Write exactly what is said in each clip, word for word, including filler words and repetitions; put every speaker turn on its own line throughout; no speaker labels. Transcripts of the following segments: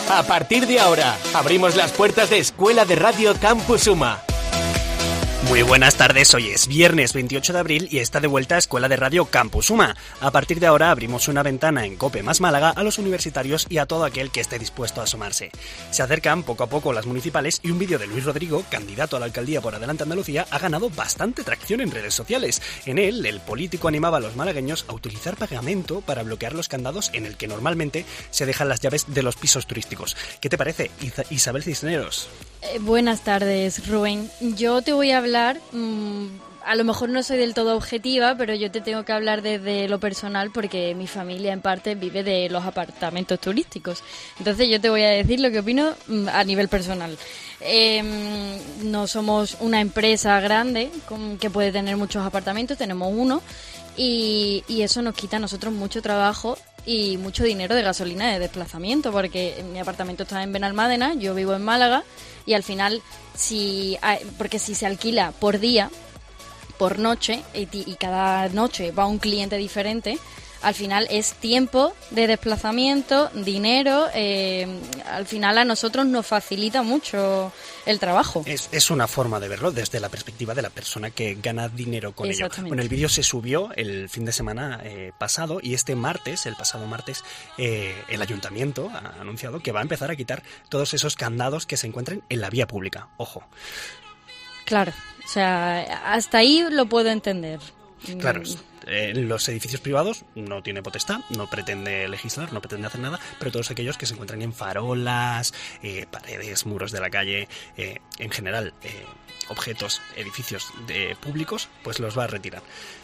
A partir de ahora, abrimos las puertas de Escuela de Radio Campus Uma.
Muy buenas tardes, hoy es viernes veintiocho de abril y está de vuelta Escuela de Radio Campus Uma. A partir de ahora abrimos una ventana en COPE más Málaga a los universitarios y a todo aquel que esté dispuesto a asomarse. Se acercan poco a poco las municipales y un vídeo de Luis Rodrigo, candidato a la alcaldía por Adelante Andalucía, ha ganado bastante tracción en redes sociales. En él, el político animaba a los malagueños a utilizar pegamento para bloquear los candados en el que normalmente se dejan las llaves de los pisos turísticos. ¿Qué te parece, Isabel Cisneros?
Eh, buenas tardes, Rubén. Yo te voy a hablar, mmm, a lo mejor no soy del todo objetiva, pero yo te tengo que hablar desde lo personal porque mi familia en parte vive de los apartamentos turísticos. Entonces yo te voy a decir lo que opino mmm, a nivel personal. Eh, no somos una empresa grande con, que puede tener muchos apartamentos, tenemos uno y, y eso nos quita a nosotros mucho trabajo y mucho dinero de gasolina de desplazamiento, porque mi apartamento está en Benalmádena, yo vivo en Málaga y al final, si porque si se alquila por día, por noche y, y cada noche va un cliente diferente, al final es tiempo de desplazamiento, dinero, eh, al final a nosotros nos facilita mucho el trabajo.
Es, es una forma de verlo desde la perspectiva de la persona que gana dinero con ello. Bueno, el vídeo se subió el fin de semana eh, pasado y este martes, el pasado martes, eh, el ayuntamiento ha anunciado que va a empezar a quitar todos esos candados que se encuentren en la vía pública. Ojo.
Claro, o sea, hasta ahí lo puedo entender.
Claro, en los edificios privados no tiene potestad, no pretende legislar, no pretende hacer nada, pero todos aquellos que se encuentran en farolas, eh, paredes, muros de la calle, eh, en general eh, objetos, edificios de, públicos, pues los va a retirar.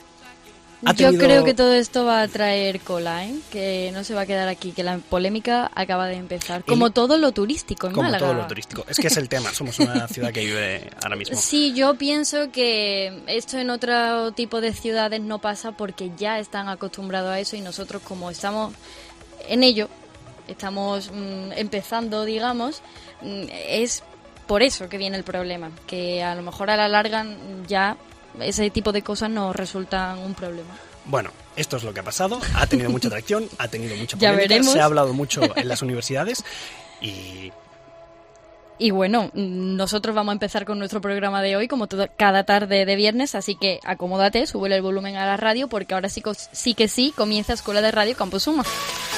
Yo tenido... creo que todo esto va a traer cola, ¿eh? Que no se va a quedar aquí, que la polémica acaba de empezar. Como el... todo lo turístico en
Como
Málaga.
Como todo lo turístico. Es que es el tema, somos una ciudad que vive ahora mismo.
Sí, yo pienso que esto en otro tipo de ciudades no pasa porque ya están acostumbrados a eso y nosotros como estamos en ello, estamos mmm, empezando, digamos, mmm, es por eso que viene el problema, que a lo mejor a la larga ya... ese tipo de cosas nos resultan un problema.
Bueno, esto es lo que ha pasado, ha tenido mucha atracción, ha tenido mucha polémica, se ha hablado mucho en las universidades y...
Y bueno, nosotros vamos a empezar con nuestro programa de hoy, como todo, cada tarde de viernes, así que acomódate, súbele el volumen a la radio, porque ahora sí, sí que sí comienza Escuela de Radio Campus Uma.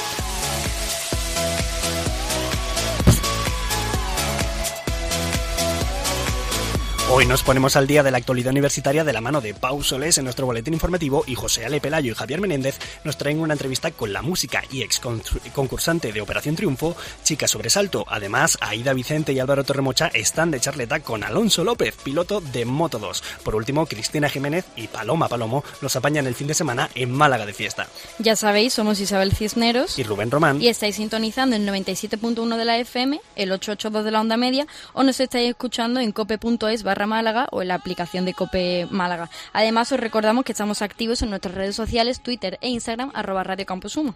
Hoy nos ponemos al día de la actualidad universitaria de la mano de Pau Solés en nuestro boletín informativo y José Ale Pelayo y Javier Menéndez nos traen una entrevista con la música y ex concursante de Operación Triunfo, Chica Sobresalto. Además, Aida Vicente y Álvaro Torremocha están de charleta con Alonso López, piloto de Moto dos. Por último, Cristina Jiménez y Paloma Palomo los apañan el fin de semana en Málaga de fiesta.
Ya sabéis, somos Isabel Cisneros
y Rubén Román
y estáis sintonizando en noventa y siete punto uno de la F M, el ochocientos ochenta y dos de la onda media o nos estáis escuchando en cope punto es barra Málaga o en la aplicación de Cope Málaga. Además, os recordamos que estamos activos en nuestras redes sociales, Twitter e Instagram, arroba Radio Campus Uma.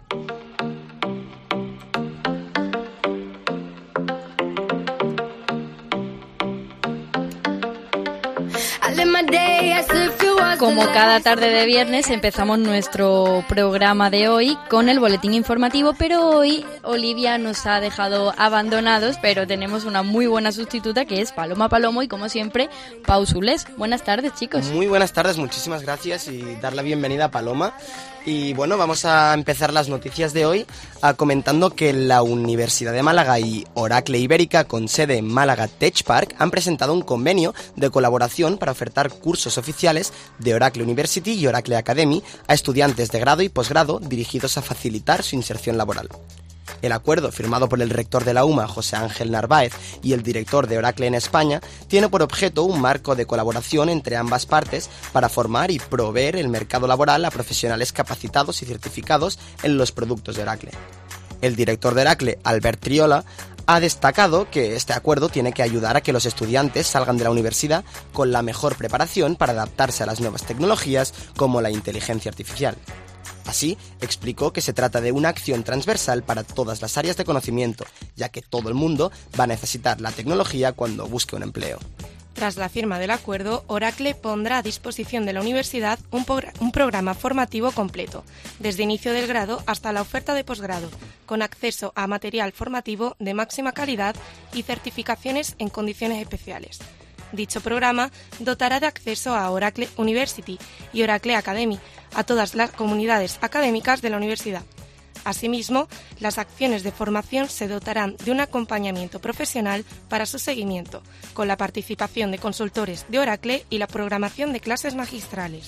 Como cada tarde de viernes empezamos nuestro programa de hoy con el boletín informativo, pero hoy Olivia nos ha dejado abandonados, pero tenemos una muy buena sustituta que es Paloma Palomo y como siempre Pau Solés. Buenas tardes, chicos.
Muy buenas tardes, muchísimas gracias y dar la bienvenida a Paloma. Y bueno, vamos a empezar las noticias de hoy a comentando que la Universidad de Málaga y Oracle Ibérica, con sede en Málaga Tech Park, han presentado un convenio de colaboración para ofertar cursos oficiales de Oracle University y Oracle Academy a estudiantes de grado y posgrado dirigidos a facilitar su inserción laboral. El acuerdo, firmado por el rector de la UMA, José Ángel Narváez, y el director de Oracle en España, tiene por objeto un marco de colaboración entre ambas partes para formar y proveer el mercado laboral a profesionales capacitados y certificados en los productos de Oracle. El director de Oracle, Albert Triola, ha destacado que este acuerdo tiene que ayudar a que los estudiantes salgan de la universidad con la mejor preparación para adaptarse a las nuevas tecnologías como la inteligencia artificial. Así, explicó que se trata de una acción transversal para todas las áreas de conocimiento, ya que todo el mundo va a necesitar la tecnología cuando busque un empleo.
Tras la firma del acuerdo, Oracle pondrá a disposición de la universidad un, por- un programa formativo completo, desde inicio del grado hasta la oferta de posgrado, con acceso a material formativo de máxima calidad y certificaciones en condiciones especiales. Dicho programa dotará de acceso a Oracle University y Oracle Academy a todas las comunidades académicas de la universidad. Asimismo, las acciones de formación se dotarán de un acompañamiento profesional para su seguimiento, con la participación de consultores de Oracle y la programación de clases magistrales.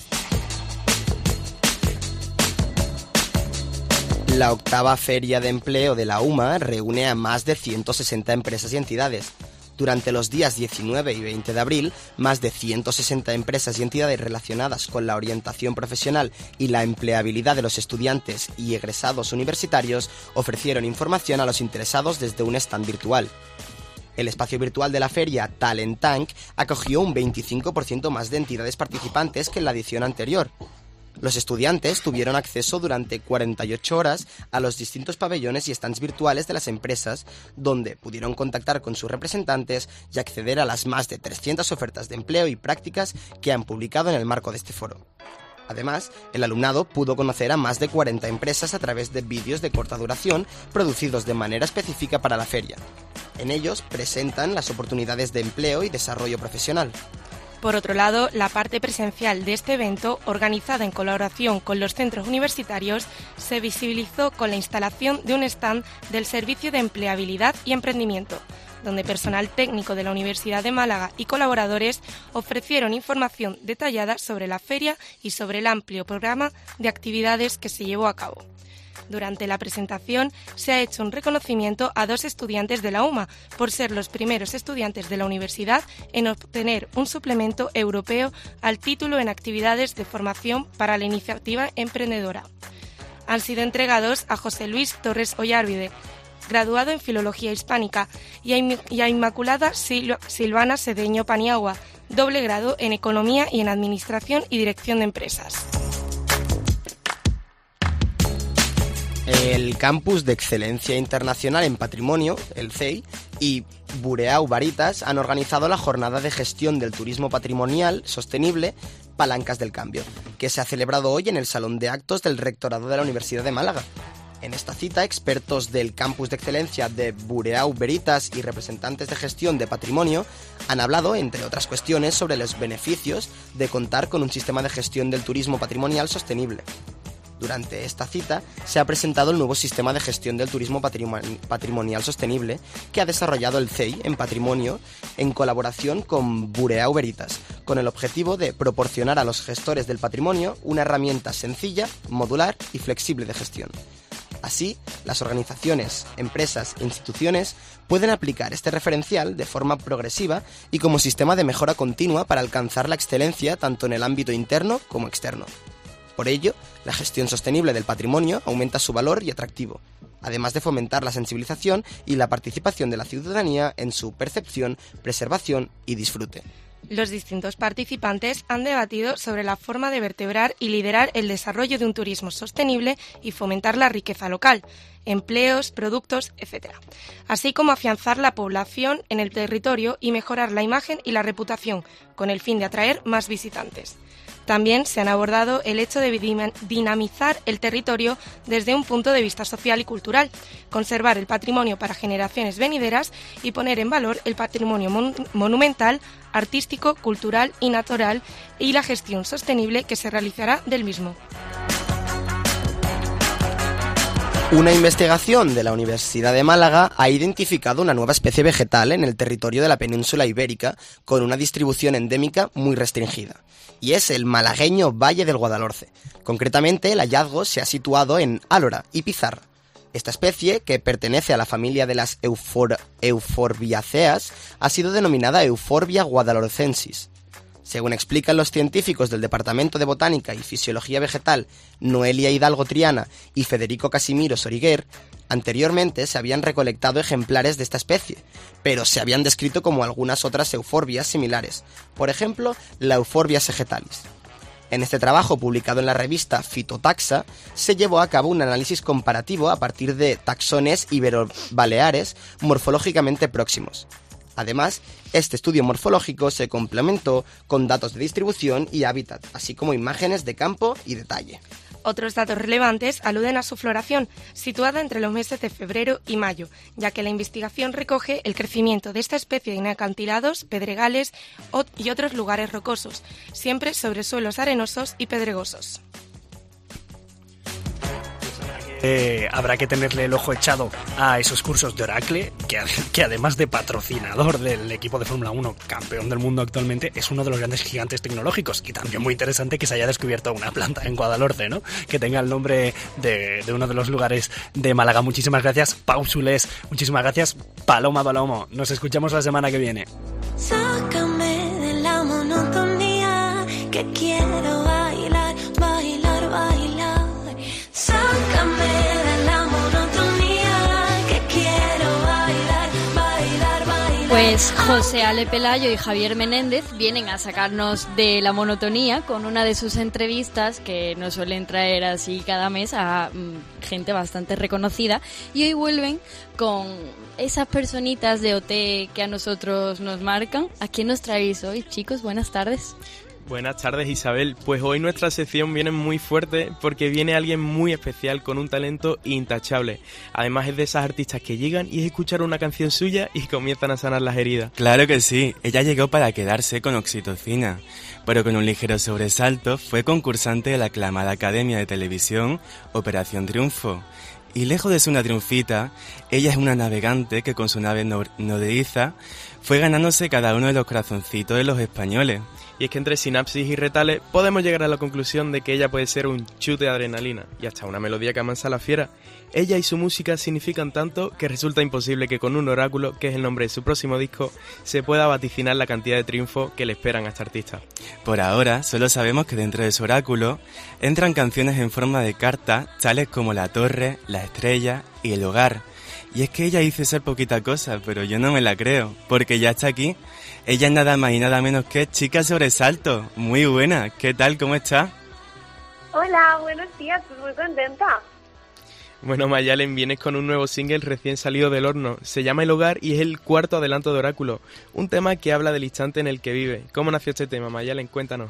La octava Feria de Empleo de la UMA reúne a más de ciento sesenta empresas y entidades. Durante los días diecinueve y veinte de abril, más de ciento sesenta empresas y entidades relacionadas con la orientación profesional y la empleabilidad de los estudiantes y egresados universitarios ofrecieron información a los interesados desde un stand virtual. El espacio virtual de la feria Talent Tank acogió un veinticinco por ciento más de entidades participantes que en la edición anterior. Los estudiantes tuvieron acceso durante cuarenta y ocho horas a los distintos pabellones y stands virtuales de las empresas, donde pudieron contactar con sus representantes y acceder a las más de trescientas ofertas de empleo y prácticas que han publicado en el marco de este foro. Además, el alumnado pudo conocer a más de cuarenta empresas a través de vídeos de corta duración producidos de manera específica para la feria. En ellos presentan las oportunidades de empleo y desarrollo profesional.
Por otro lado, la parte presencial de este evento, organizada en colaboración con los centros universitarios, se visibilizó con la instalación de un stand del Servicio de Empleabilidad y Emprendimiento, donde personal técnico de la Universidad de Málaga y colaboradores ofrecieron información detallada sobre la feria y sobre el amplio programa de actividades que se llevó a cabo. Durante la presentación se ha hecho un reconocimiento a dos estudiantes de la UMA por ser los primeros estudiantes de la universidad en obtener un suplemento europeo al título en actividades de formación para la iniciativa emprendedora. Han sido entregados a José Luis Torres Ollarvide, graduado en Filología Hispánica, y a, Inm- y a Inmaculada Sil- Silvana Sedeño Paniagua, doble grado en Economía y en Administración y Dirección de Empresas.
El Campus de Excelencia Internacional en Patrimonio, el C E I, y Bureau Veritas han organizado la Jornada de Gestión del Turismo Patrimonial Sostenible Palancas del Cambio, que se ha celebrado hoy en el Salón de Actos del Rectorado de la Universidad de Málaga. En esta cita, expertos del Campus de Excelencia de Bureau Veritas y representantes de gestión de patrimonio han hablado, entre otras cuestiones, sobre los beneficios de contar con un sistema de gestión del turismo patrimonial sostenible. Durante esta cita se ha presentado el nuevo sistema de gestión del turismo patrimoni- patrimonial sostenible que ha desarrollado el C E I en Patrimonio en colaboración con Bureau Veritas, con el objetivo de proporcionar a los gestores del patrimonio una herramienta sencilla, modular y flexible de gestión. Así, las organizaciones, empresas e instituciones pueden aplicar este referencial de forma progresiva y como sistema de mejora continua para alcanzar la excelencia tanto en el ámbito interno como externo. Por ello, la gestión sostenible del patrimonio aumenta su valor y atractivo, además de fomentar la sensibilización y la participación de la ciudadanía en su percepción, preservación y disfrute.
Los distintos participantes han debatido sobre la forma de vertebrar y liderar el desarrollo de un turismo sostenible y fomentar la riqueza local, empleos, productos, etcétera, así como afianzar la población en el territorio y mejorar la imagen y la reputación, con el fin de atraer más visitantes. También se han abordado el hecho de dinamizar el territorio desde un punto de vista social y cultural, conservar el patrimonio para generaciones venideras y poner en valor el patrimonio mon- monumental, artístico, cultural y natural y la gestión sostenible que se realizará del mismo.
Una investigación de la Universidad de Málaga ha identificado una nueva especie vegetal en el territorio de la península ibérica con una distribución endémica muy restringida, y es el malagueño Valle del Guadalhorce. Concretamente, el hallazgo se ha situado en Álora y Pizarra. Esta especie, que pertenece a la familia de las Eufor- Euforbiaceas, ha sido denominada Euphorbia guadalhorcensis. Según explican los científicos del Departamento de Botánica y Fisiología Vegetal, Noelia Hidalgo Triana y Federico Casimiro Soriguer, anteriormente se habían recolectado ejemplares de esta especie, pero se habían descrito como algunas otras euforbias similares, por ejemplo, la Euphorbia sagitalis. En este trabajo, publicado en la revista Phytotaxa, se llevó a cabo un análisis comparativo a partir de taxones ibero-baleares morfológicamente próximos. Además, este estudio morfológico se complementó con datos de distribución y hábitat, así como imágenes de campo y detalle.
Otros datos relevantes aluden a su floración, situada entre los meses de febrero y mayo, ya que la investigación recoge el crecimiento de esta especie en acantilados, pedregales y otros lugares rocosos, siempre sobre suelos arenosos y pedregosos.
Eh, habrá que tenerle el ojo echado a esos cursos de Oracle, que, que además de patrocinador del equipo de Fórmula uno, campeón del mundo actualmente, es uno de los grandes gigantes tecnológicos. Y también muy interesante que se haya descubierto una planta en Guadalhorce, ¿no? Que tenga el nombre de, de uno de los lugares de Málaga. Muchísimas gracias, Pau Sulés. Muchísimas gracias, Paloma Palomo. Nos escuchamos la semana que viene.
Sácame de la monotonía, que quiero bailar, bailar, bailar. Sácame de la monotonía, que quiero bailar, bailar, bailar.
Pues José Ale Pelayo y Javier Menéndez vienen a sacarnos de la monotonía con una de sus entrevistas que nos suelen traer así cada mes a mm, gente bastante reconocida, y hoy vuelven con esas personitas de O T que a nosotros nos marcan. ¿A quién nos traéis hoy, chicos? Buenas tardes.
Buenas tardes, Isabel. Pues hoy nuestra sección viene muy fuerte porque viene alguien muy especial con un talento intachable. Además es de esas artistas que llegan y es escuchar una canción suya y comienzan a sanar las heridas.
Claro que sí, ella llegó para quedarse con Oxitocina, pero con un ligero sobresalto fue concursante de la aclamada Academia de Televisión Operación Triunfo. Y lejos de ser una triunfita, ella es una navegante que con su nave nodriza fue ganándose cada uno de los corazoncitos de los españoles.
Y es que entre sinapsis y retales podemos llegar a la conclusión de que ella puede ser un chute de adrenalina y hasta una melodía que amansa la fiera. Ella y su música significan tanto que resulta imposible que con un oráculo, que es el nombre de su próximo disco, se pueda vaticinar la cantidad de triunfos que le esperan a esta artista.
Por ahora, solo sabemos que dentro de su oráculo entran canciones en forma de carta, tales como La Torre, La Estrella y El Hogar. Y es que ella dice ser poquita cosa, pero yo no me la creo, porque ya está aquí. Ella es nada más y nada menos que Chica Sobresalto. Muy buena, ¿qué tal? ¿Cómo está?
Hola, buenos días, pues muy contenta.
Bueno, Mayalen, vienes con un nuevo single recién salido del horno. Se llama El Hogar y es el cuarto adelanto de Oráculo. Un tema que habla del instante en el que vive. ¿Cómo nació este tema, Mayalen? Cuéntanos.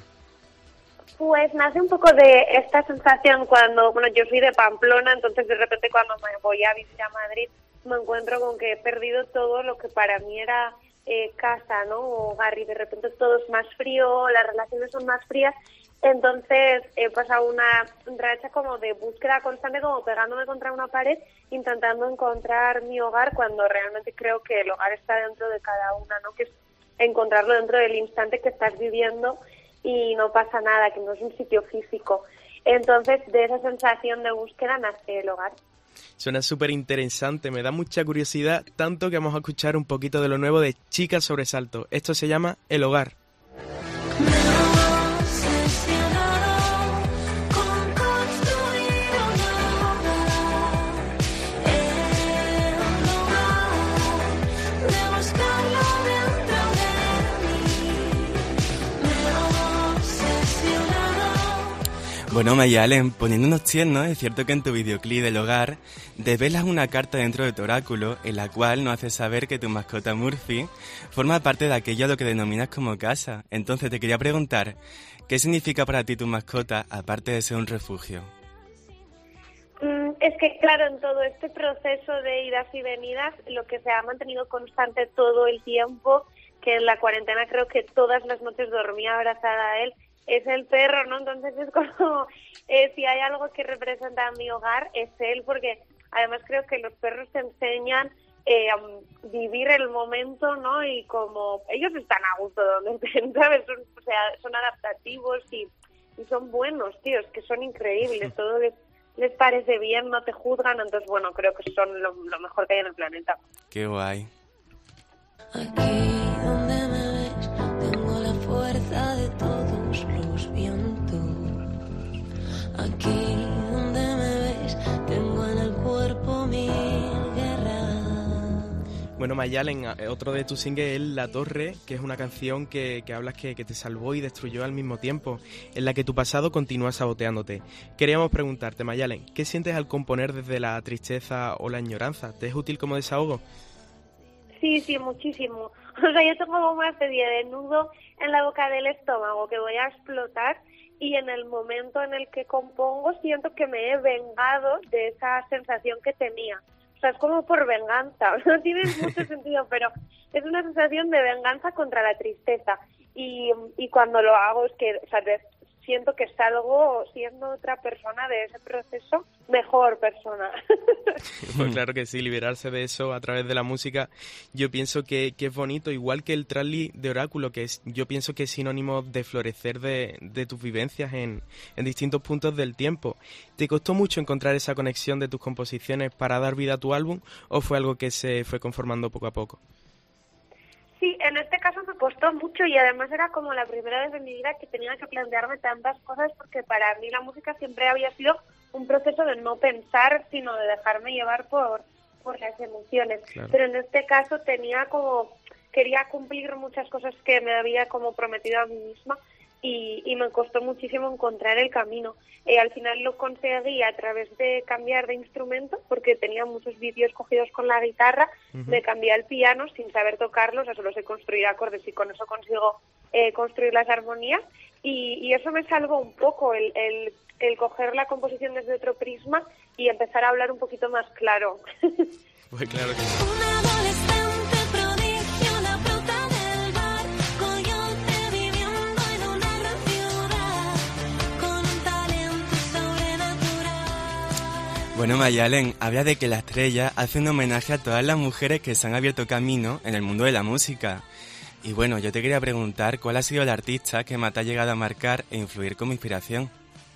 Pues nace un poco de esta sensación cuando, bueno, yo soy de Pamplona, entonces de repente cuando me voy a vivir a Madrid me encuentro con que he perdido todo lo que para mí era eh, casa, ¿no? Hogar, y de repente todo es más frío, las relaciones son más frías. Entonces he pasado una racha como de búsqueda constante, como pegándome contra una pared, intentando encontrar mi hogar, cuando realmente creo que el hogar está dentro de cada una, ¿no? Que es encontrarlo dentro del instante que estás viviendo y no pasa nada, que no es un sitio físico. Entonces de esa sensación de búsqueda nace el hogar.
Suena súper interesante, me da mucha curiosidad, tanto que vamos a escuchar un poquito de lo nuevo de Chica Sobresalto. Esto se llama El Hogar.
Bueno, Mayalen, poniéndonos tiernos, es cierto que en tu videoclip del Hogar develas una carta dentro de tu oráculo en la cual nos hace saber que tu mascota Murphy forma parte de aquello a lo que denominas como casa. Entonces te quería preguntar, ¿qué significa para ti tu mascota aparte de ser un refugio?
Mm, es que, claro, en todo este proceso de idas y venidas, lo que se ha mantenido constante todo el tiempo, que en la cuarentena creo que todas las noches dormía abrazada a él, es el perro, ¿no? Entonces es como, eh, si hay algo que representa a mi hogar, es él, porque además creo que los perros te enseñan eh, a vivir el momento, ¿no? Y como ellos están a gusto donde estén, ¿sabes? Son, o sea, son adaptativos y, y son buenos, tíos, que son increíbles, todo les, les parece bien, no te juzgan, entonces, bueno, creo que son lo, lo mejor que hay en el planeta.
Qué guay.
Aquí donde me ves, tengo la fuerza de todos los vientos. Aquí donde me ves, tengo en el cuerpo mi guerra.
Bueno, Mayalen, otro de tus singles es La Torre, que es una canción que, que hablas que, que te salvó y destruyó al mismo tiempo, en la que tu pasado continúa saboteándote. Queríamos preguntarte, Mayalen, ¿qué sientes al componer desde la tristeza o la añoranza? ¿Te es útil como desahogo?
Sí, sí, muchísimo. O sea, yo tengo como una especie de nudo en la boca del estómago que voy a explotar, y en el momento en el que compongo siento que me he vengado de esa sensación que tenía. O sea, es como por venganza. No tiene mucho sentido, pero es una sensación de venganza contra la tristeza. Y, y cuando lo hago es que, o sea, siento que salgo siendo otra persona de ese proceso, mejor persona.
Pues claro que sí, liberarse de eso a través de la música, yo pienso que, que es bonito, igual que el trasli de Oráculo, que es, yo pienso que es sinónimo de florecer de, de tus vivencias en, en distintos puntos del tiempo. ¿Te costó mucho encontrar esa conexión de tus composiciones para dar vida a tu álbum, o fue algo que se fue conformando poco a poco?
Sí, en este caso me costó mucho, y además era como la primera vez en mi vida que tenía que plantearme tantas cosas, porque para mí la música siempre había sido un proceso de no pensar, sino de dejarme llevar por, por las emociones. Claro. Pero en este caso tenía como, quería cumplir muchas cosas que me había como prometido a mí misma, y, y me costó muchísimo encontrar el camino. Eh, al final lo conseguí a través de cambiar de instrumento, porque tenía muchos vídeos cogidos con la guitarra, uh-huh. Me cambié al piano sin saber tocarlos, o sea, solo sé construir acordes y con eso consigo eh, construir las armonías, y, y eso me salvó un poco, el, el, el coger la composición desde otro prisma y empezar a hablar un poquito más claro.
Pues claro que sí.
Bueno, Mayalen, habla de que La Estrella hace un homenaje a todas las mujeres que se han abierto camino en el mundo de la música. Y bueno, yo te quería preguntar, ¿cuál ha sido el artista que más te ha llegado a marcar e influir como inspiración?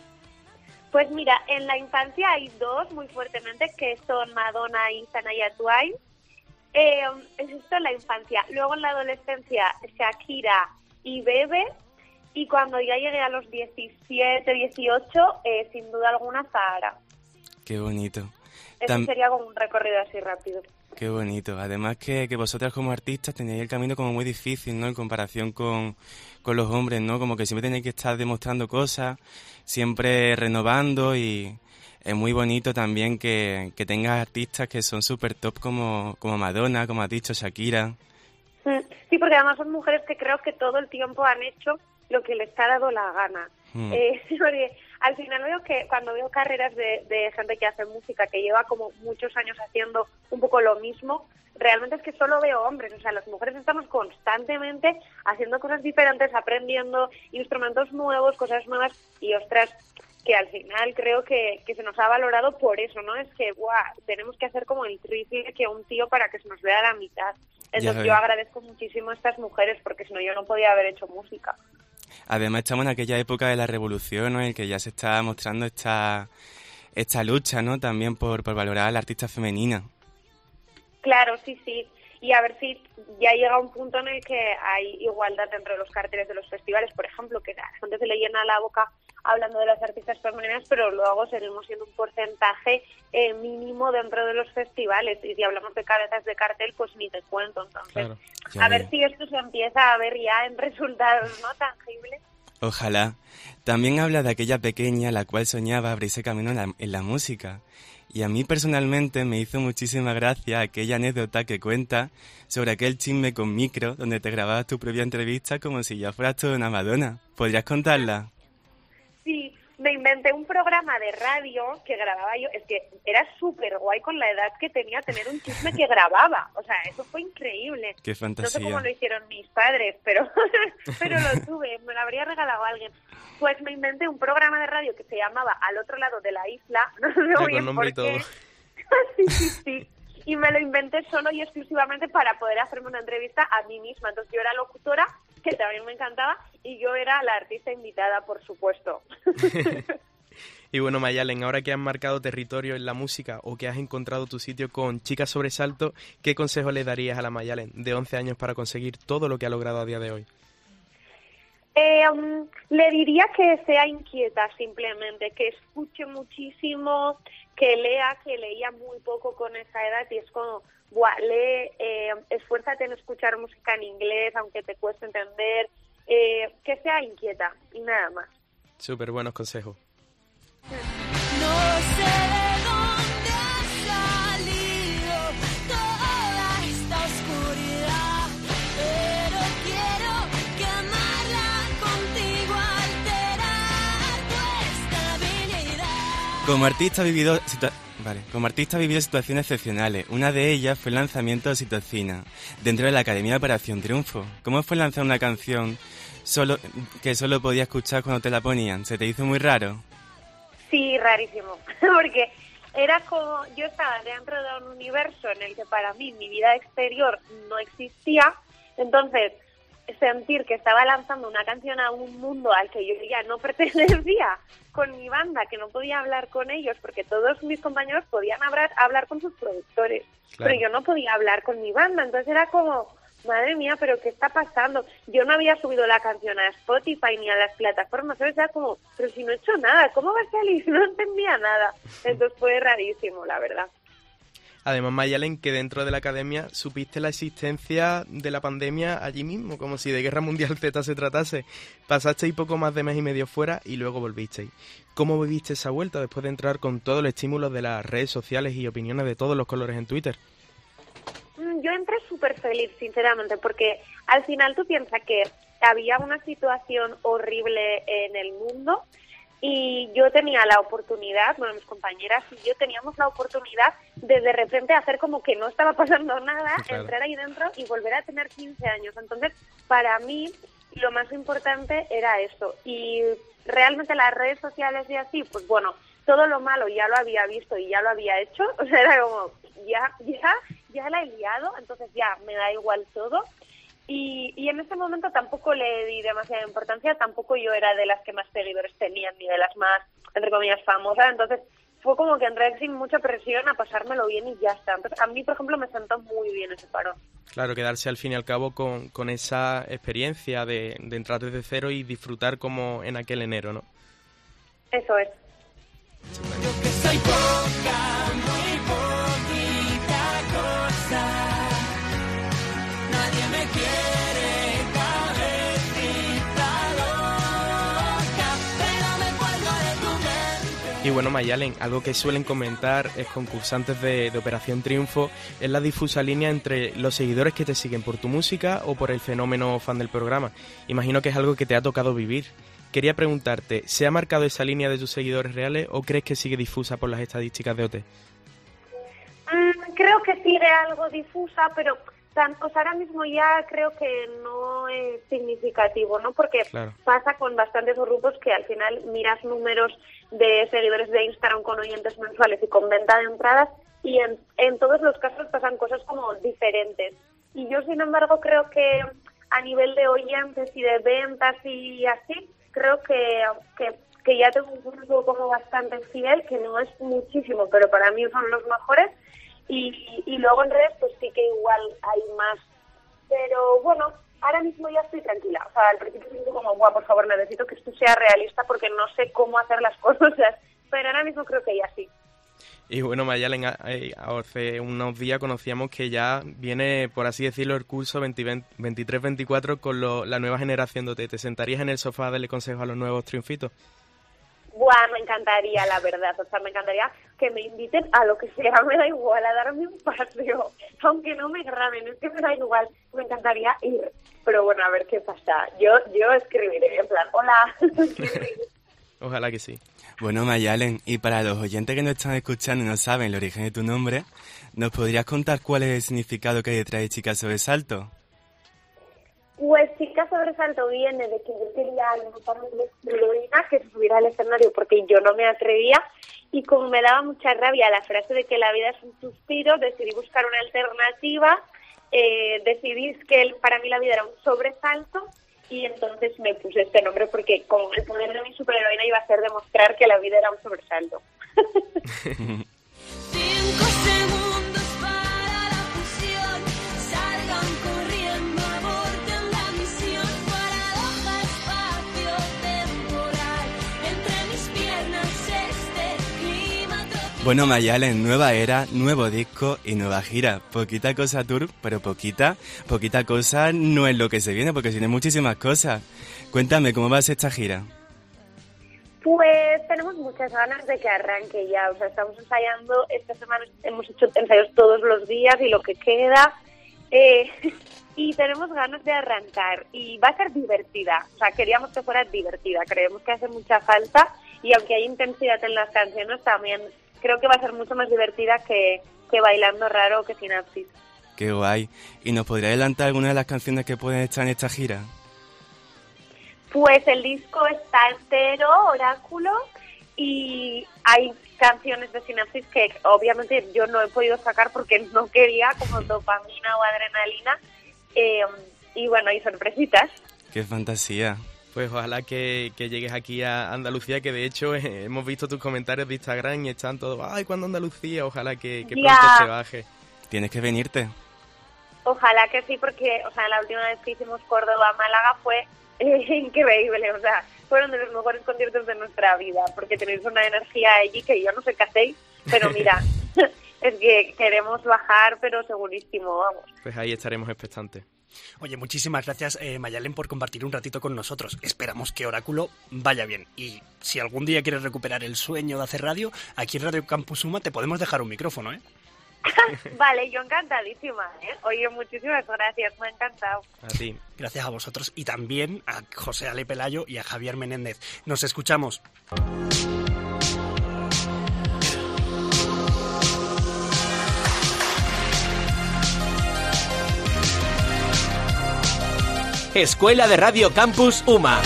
Pues mira, en la infancia hay dos muy fuertemente, que son Madonna y Shania Twain. Eh, esto en la infancia. Luego en la adolescencia, Shakira y Bebe. Y cuando ya llegué a los diecisiete, dieciocho, eh, sin duda alguna, Zahara.
Qué bonito.
Eso
Tam-
sería como un recorrido así rápido.
Qué bonito. Además que, que vosotras como artistas tenéis el camino como muy difícil, ¿no? En comparación con, con los hombres, ¿no? Como que siempre tenéis que estar demostrando cosas, siempre renovando, y es muy bonito también que, que tengas artistas que son súper top como, como Madonna, como has dicho, Shakira.
Sí, porque además son mujeres que creo que todo el tiempo han hecho lo que les ha dado la gana. Mm. Eh, porque al final veo que cuando veo carreras de, de gente que hace música, que lleva como muchos años haciendo un poco lo mismo, realmente es que solo veo hombres. O sea, las mujeres estamos constantemente haciendo cosas diferentes, aprendiendo instrumentos nuevos, cosas nuevas, y ostras, que al final creo que, que se nos ha valorado por eso, ¿no? Es que, guau, tenemos que hacer como el triple que un tío para que se nos vea la mitad. Entonces yo agradezco muchísimo a estas mujeres, porque si no yo no podía haber hecho música.
Además estamos en aquella época de la revolución, ¿no? En el que ya se está mostrando esta esta lucha, ¿no? También por, por valorar a la artista femenina.
Claro, sí, sí. Y a ver si ya llega un punto en el que hay igualdad dentro de los carteles de los festivales, por ejemplo, que la gente se le llena la boca hablando de las artistas femeninas, pero luego seguimos siendo un porcentaje eh, mínimo dentro de los festivales. Y si hablamos de cabezas de cartel, pues ni te cuento. Entonces, claro, a ver si esto se empieza a ver ya en resultados, ¿no?, tangibles.
Ojalá. También habla de aquella pequeña la cual soñaba abrirse camino en la, en la música. Y a mí personalmente me hizo muchísima gracia aquella anécdota que cuenta sobre aquel chisme con micro donde te grababas tu propia entrevista como si ya fueras toda una Madonna. ¿Podrías contarla?
Sí, me inventé un programa de radio que grababa yo. Es que era súper guay con la edad que tenía tener un chisme que grababa. O sea, eso fue increíble.
Qué fantasía.
No sé cómo lo hicieron mis padres, pero, pero lo tuve. Me lo habría regalado a alguien. Pues me inventé un programa de radio que se llamaba Al otro lado de la isla. No sé muy bien por qué. Sí, sí, sí. Y me lo inventé solo y exclusivamente para poder hacerme una entrevista a mí misma. Entonces yo era locutora, que también me encantaba, y yo era la artista invitada, por supuesto.
Y bueno, Mayalen, ahora que has marcado territorio en la música o que has encontrado tu sitio con Chicas Sobresalto, ¿qué consejo le darías a la Mayalen de once años para conseguir todo lo que ha logrado a día de hoy?
Eh, um, le diría que sea inquieta, simplemente, que escuche muchísimo, que lea, que leía muy poco con esa edad, y es como, buah, lee, eh, esfuérzate en escuchar música en inglés, aunque te cueste entender, eh, que sea inquieta, y nada más.
Súper buenos consejos.
No sé de dónde ha salido toda esta oscuridad.
Como artista ha vivido situa- vale, como artista ha vivido situaciones excepcionales. Una de ellas fue el lanzamiento de Oxitocina dentro de la Academia de Operación Triunfo. ¿Cómo fue lanzar una canción solo que solo podías escuchar cuando te la ponían? ¿Se te hizo muy raro?
Sí, rarísimo, porque era como, yo estaba dentro de un universo en el que para mí mi vida exterior no existía, entonces sentir que estaba lanzando una canción a un mundo al que yo ya no pertenecía con mi banda, que no podía hablar con ellos porque todos mis compañeros podían hablar, hablar con sus productores, claro. Pero yo no podía hablar con mi banda, entonces era como, madre mía, pero ¿qué está pasando? Yo no había subido la canción a Spotify ni a las plataformas, ¿sabes? Era como, pero si no he hecho nada, ¿cómo va a salir? No entendía nada, entonces fue rarísimo, la verdad.
Además, Mayalen, que dentro de la academia supiste la existencia de la pandemia allí mismo, como si de Guerra Mundial Z se tratase. Pasasteis poco más de mes y medio fuera y luego volvisteis. ¿Cómo viviste esa vuelta después de entrar con todo el estímulo de las redes sociales y opiniones de todos los colores en Twitter?
Yo entré súper feliz, sinceramente, porque al final tú piensas que había una situación horrible en el mundo y yo tenía la oportunidad, bueno, mis compañeras y yo teníamos la oportunidad de de repente hacer como que no estaba pasando nada, claro. Entrar ahí dentro y volver a tener quince años. Entonces, para mí, lo más importante era eso. Y realmente las redes sociales y así, pues bueno, todo lo malo ya lo había visto y ya lo había hecho. O sea, era como, ya, ya, ya la he liado, entonces ya me da igual todo. Y, y en ese momento tampoco le di demasiada importancia, tampoco yo era de las que más seguidores tenían, ni de las más, entre comillas, famosas, entonces fue como que entré sin mucha presión a pasármelo bien y ya está. Entonces a mí, por ejemplo, me sentó muy bien ese parón. Claro, quedarse al fin y al cabo con, con esa experiencia de, de entrar desde cero y disfrutar como en aquel enero, ¿no? Eso es.
Yo que soy poca, muy poquita cosa. Nadie me quiere, cabecita loca, pero me cuelgo de tu mente.
Y bueno, Mayalen, algo que suelen comentar es concursantes de, de Operación Triunfo es la difusa línea entre los seguidores que te siguen por tu música o por el fenómeno fan del programa. Imagino que es algo que te ha tocado vivir. Quería preguntarte, ¿se ha marcado esa línea de tus seguidores reales o crees que sigue difusa por las estadísticas de O T?
Mm, creo que sigue algo difusa, pero... Pues ahora mismo ya creo que no es significativo, ¿no? Porque claro. Pasa con bastantes grupos que al final miras números de seguidores de Instagram con oyentes mensuales y con venta de entradas y en, en todos los casos pasan cosas como diferentes. Y yo, sin embargo, creo que a nivel de oyentes y de ventas y así, creo que, que, que ya tengo un público como bastante fiel, que no es muchísimo, pero para mí son los mejores. Y, y luego en redes pues sí que igual hay más, pero bueno, ahora mismo ya estoy tranquila. O sea, al principio digo como, guau, por favor, necesito que esto sea realista porque no sé cómo hacer las cosas, pero ahora mismo creo que ya sí.
Y bueno, Mayalen, hace unos días conocíamos que ya viene, por así decirlo, el curso veintitrés veinticuatro con lo, la nueva generación de O T. ¿Te sentarías en el sofá a darle consejos a los nuevos triunfitos?
Buah, me encantaría, la verdad, o sea, me encantaría que me inviten a lo que sea, me da igual, a darme un paseo, aunque no me graben, es que me da igual, me encantaría ir, pero bueno, a ver qué pasa, yo yo escribiré, en plan, hola.
Ojalá que sí.
Bueno, Mayalen, y para los oyentes que nos están escuchando y no saben el origen de tu nombre, ¿nos podrías contar cuál es el significado que hay detrás de Chica Sobresalto?
Pues Chica Sobresalto viene de que yo quería anotarme de heroína que se subiera al escenario porque yo no me atrevía y como me daba mucha rabia la frase de que la vida es un suspiro, decidí buscar una alternativa, eh, decidí que para mí la vida era un sobresalto y entonces me puse este nombre porque como el poder de mi superheroína iba a ser demostrar que la vida era un sobresalto.
Cinco segundos para la fusión, salgan corriendo, aborten la misión, paradoja espacio-temporal, entre mis piernas este clima tropical.
Bueno, Mayalen, nueva era, nuevo disco y nueva gira. Poquita cosa tour, pero poquita, poquita cosa no es lo que se viene, porque tiene muchísimas cosas. Cuéntame, ¿cómo va a ser esta gira?
Pues tenemos muchas ganas de que arranque ya, o sea, estamos ensayando, esta semana hemos hecho ensayos todos los días y lo que queda, eh, y tenemos ganas de arrancar y va a ser divertida, o sea, queríamos que fuera divertida, creemos que hace mucha falta y aunque hay intensidad en las canciones también creo que va a ser mucho más divertida que, que Bailando Raro o que Sinapsis.
Qué guay. ¿Y nos podría adelantar alguna de las canciones que pueden estar en esta gira?
Pues el disco está entero, Oráculo, y hay canciones de Sinapsis que obviamente yo no he podido sacar porque no quería, como Dopamina o Adrenalina, eh, y bueno, hay sorpresitas.
¡Qué fantasía!
Pues ojalá que, que llegues aquí a Andalucía, que de hecho eh, hemos visto tus comentarios de Instagram y están todos, ¡ay, cuándo Andalucía! Ojalá que, que pronto se baje.
Tienes que venirte.
Ojalá que sí, porque o sea, la última vez que hicimos Córdoba-Málaga fue eh, increíble, o sea, fueron de los mejores conciertos de nuestra vida, porque tenéis una energía allí que yo no sé qué hacéis, pero mira, es que queremos bajar, pero segurísimo, vamos.
Pues ahí estaremos expectantes.
Oye, muchísimas gracias, eh, Mayalen, por compartir un ratito con nosotros. Esperamos que Oráculo vaya bien. Y si algún día quieres recuperar el sueño de hacer radio, aquí en Radio Campus Uma te podemos dejar un micrófono, ¿eh?
Vale, yo encantadísima, ¿eh? Oye, muchísimas gracias, me ha encantado.
A ti.
Gracias a vosotros y también a José Ale Pelayo y a Javier Menéndez. Nos escuchamos.
Escuela de Radio Campus Uma.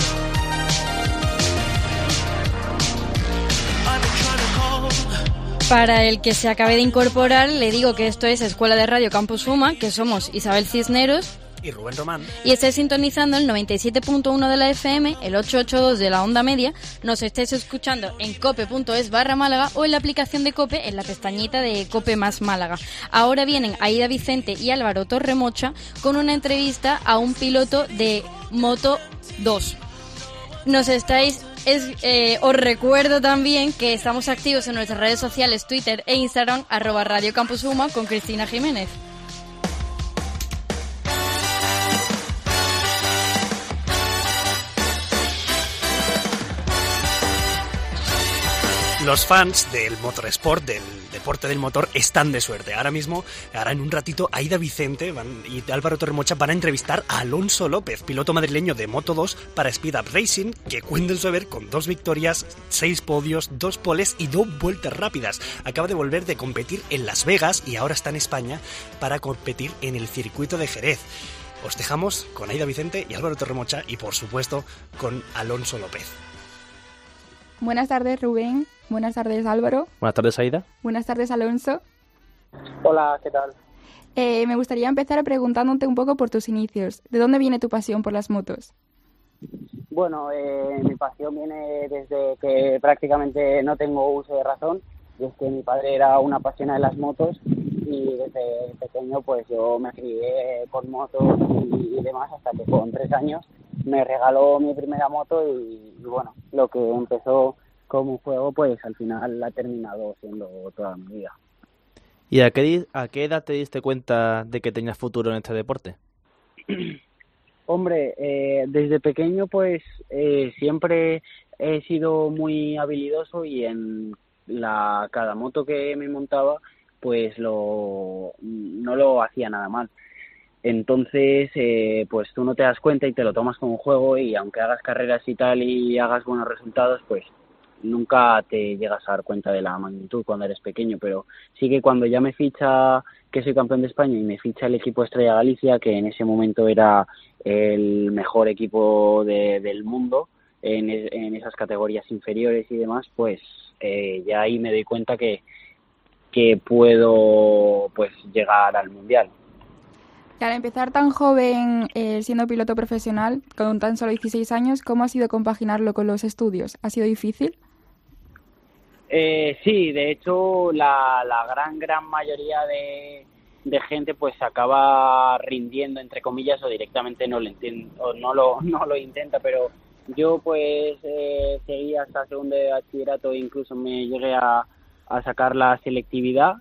Para el que se acabe de incorporar, le digo que esto es Escuela de Radio Campus Uma, que somos Isabel Cisneros
y Rubén Román.
Y estáis sintonizando el noventa y siete punto uno de la F M, el ochocientos ochenta y dos de la onda media. Nos estáis escuchando en cope.es barra Málaga o en la aplicación de Cope en la pestañita de Cope más Málaga. Ahora vienen Aida Vicente y Álvaro Torremocha con una entrevista a un piloto de Moto dos. Nos estáis... Es, eh, os recuerdo también que estamos activos en nuestras redes sociales, Twitter e Instagram, arroba Radio Campus Uma con Cristina Jiménez.
Los fans del motorsport, del deporte del motor, están de suerte. Ahora mismo, ahora en un ratito, Aida Vicente van, y Álvaro Torremocha van a entrevistar a Alonso López, piloto madrileño de Moto dos para Speed Up Racing, que cuenta en su haber con dos victorias, seis podios, dos poles y dos vueltas rápidas. Acaba de volver de competir en Las Vegas y ahora está en España para competir en el circuito de Jerez. Os dejamos con Aida Vicente y Álvaro Torremocha y, por supuesto, con Alonso López.
Buenas tardes, Rubén. Buenas tardes, Álvaro.
Buenas tardes, Aida.
Buenas tardes, Alonso.
Hola, ¿qué tal?
Eh, me gustaría empezar preguntándote un poco por tus inicios. ¿De dónde viene tu pasión por las motos?
Bueno, eh, mi pasión viene desde que prácticamente no tengo uso de razón. Y es que mi padre era un apasionado de las motos y desde pequeño pues yo me crié con motos y, y demás hasta que con tres años me regaló mi primera moto y, y bueno, lo que empezó como juego pues al final ha terminado siendo toda mi vida.
¿Y a qué, a qué edad te diste cuenta de que tenías futuro en este deporte?
Hombre, eh, desde pequeño pues eh, siempre he sido muy habilidoso y en la cada moto que me montaba pues lo no lo hacía nada mal. Entonces, eh, pues tú no te das cuenta y te lo tomas como un juego y aunque hagas carreras y tal y hagas buenos resultados, pues nunca te llegas a dar cuenta de la magnitud cuando eres pequeño. Pero sí que cuando ya me ficha, que soy campeón de España y me ficha el equipo Estrella Galicia, que en ese momento era el mejor equipo de, del mundo en, en esas categorías inferiores y demás, pues eh, ya ahí me doy cuenta que, que puedo pues llegar al Mundial.
Y al empezar tan joven eh, siendo piloto profesional, con tan solo dieciséis años, ¿cómo ha sido compaginarlo con los estudios? ¿Ha sido difícil?
Eh, sí, de hecho la, la gran, gran mayoría de, de gente pues acaba rindiendo, entre comillas, o directamente no lo, entiende, o no lo, no lo intenta, pero yo pues eh, seguí hasta segundo de bachillerato e incluso me llegué a, a sacar la selectividad.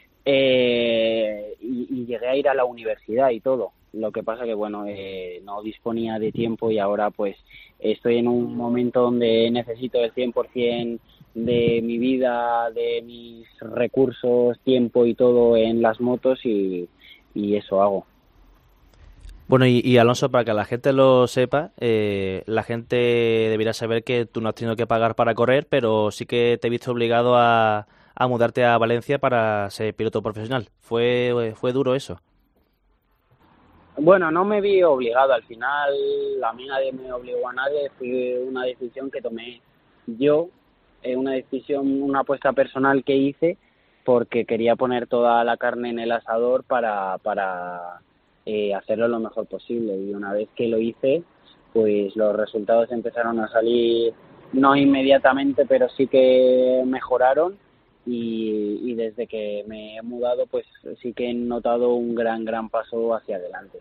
Eh, y, y llegué a ir a la universidad y todo. Lo que pasa que, bueno, eh, no disponía de tiempo y ahora, pues, estoy en un momento donde necesito el cien por ciento de mi vida, de mis recursos, tiempo y todo en las motos y, y eso hago.
Bueno, y, y Alonso, para que la gente lo sepa, eh, la gente debería saber que tú no has tenido que pagar para correr, pero sí que te he visto obligado a, a mudarte a Valencia para ser piloto profesional. ¿Fue, fue duro eso?
Bueno, no me vi obligado. Al final, a mí nadie me obligó a nadie. Fue una decisión que tomé yo, eh, una decisión, una apuesta personal que hice porque quería poner toda la carne en el asador para... para Eh, hacerlo lo mejor posible, y una vez que lo hice, pues los resultados empezaron a salir, no inmediatamente, pero sí que mejoraron, y, y desde que me he mudado pues sí que he notado un gran gran paso hacia adelante.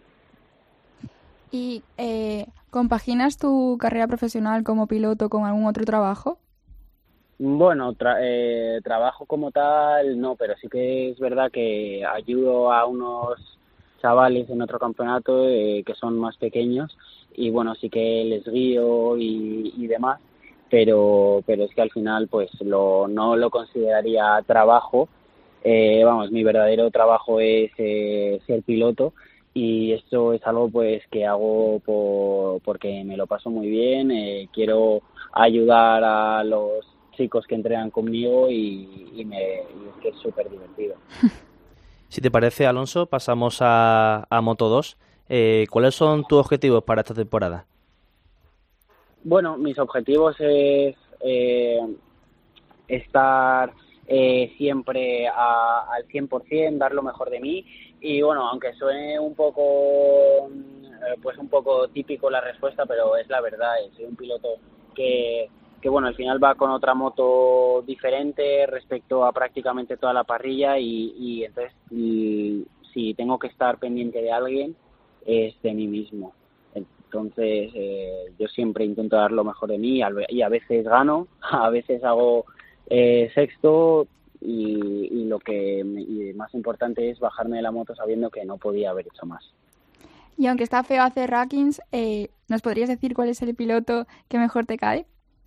¿Y eh, compaginas tu carrera profesional como piloto con algún otro trabajo?
Bueno, tra- eh, trabajo como tal no, pero sí que es verdad que ayudo a unos chavales en otro campeonato eh, que son más pequeños, y bueno, sí que les guío y, y demás, pero pero es que al final pues lo no lo consideraría trabajo. Eh, vamos, mi verdadero trabajo es eh, ser piloto, y esto es algo pues que hago por, porque me lo paso muy bien, eh, quiero ayudar a los chicos que entrenan conmigo, y, y, me, y es que es súper divertido.
Si te parece, Alonso, pasamos a, a Moto dos. Eh, ¿Cuáles son tus objetivos para esta temporada?
Bueno, mis objetivos es eh, estar eh, siempre a, al cien por ciento, dar lo mejor de mí, y bueno, aunque suene un poco eh, pues un poco típico la respuesta, pero es la verdad. Soy un piloto que que bueno, al final va con otra moto diferente respecto a prácticamente toda la parrilla, y, y entonces y, si tengo que estar pendiente de alguien es de mí mismo. Entonces eh, yo siempre intento dar lo mejor de mí, y a veces gano, a veces hago eh, sexto, y, y lo que y más importante es bajarme de la moto sabiendo que no podía haber hecho más.
Y aunque está feo hacer rankings, eh, ¿nos podrías decir cuál es el piloto que mejor te cae?